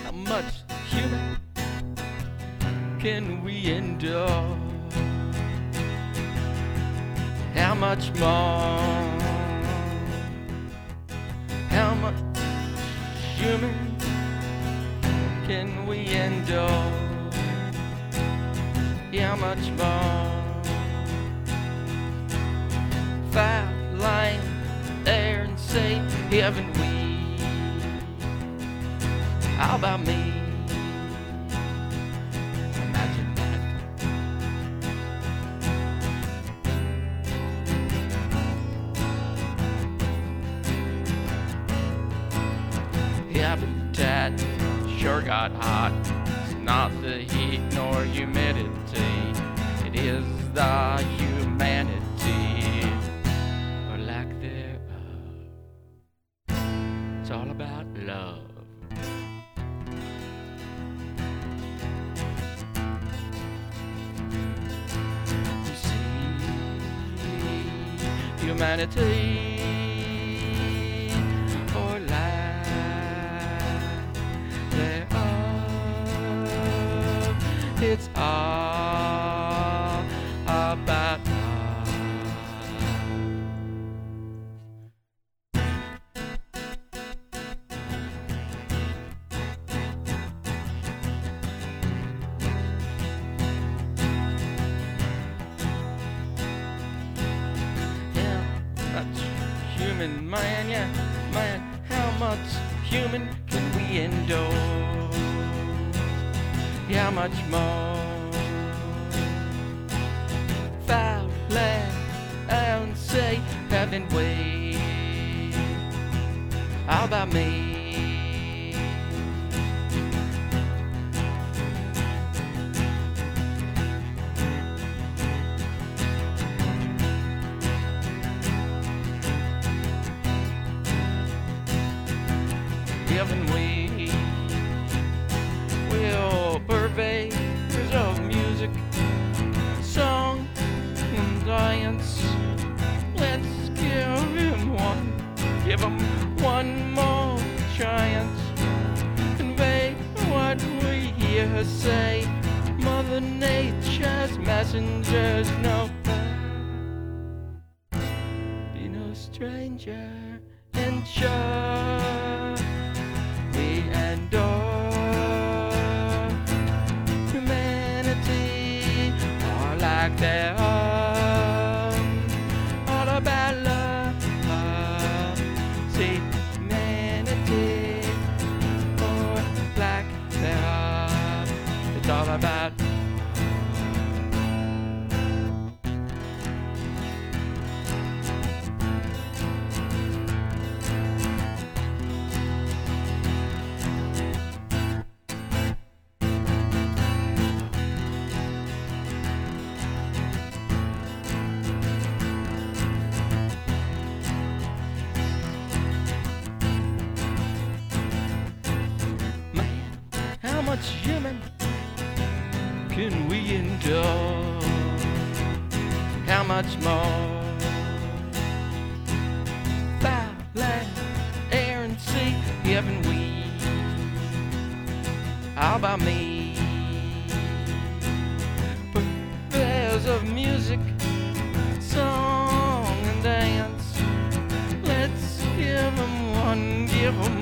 How much human can we endure? How much more? How much human can we endure? How much more? Foul line, air and sea, haven't we? How about me? Imagine that. Habitat sure got hot. It's not the heat nor humidity. It is the humanity, or lack thereof. It's all about love. You see, humanity or lack thereof. It's all about love. Yeah, that's human, man, yeah, man. How much human can we endure? How much more? Foul land and say, haven't we? How about me? Haven't we? We're purveyors of music, song, and dance. Let's give him one more chance. Convey what we hear say. Mother Nature's messengers know. Be no stranger and sure we endure humanity, or like their own, all about love. See, humanity, or like their own, it's all about. How much human can we endure? How much more? Fire, land, air and sea, haven't we? How about me? Purveyors of music, song and dance. Let's give 'em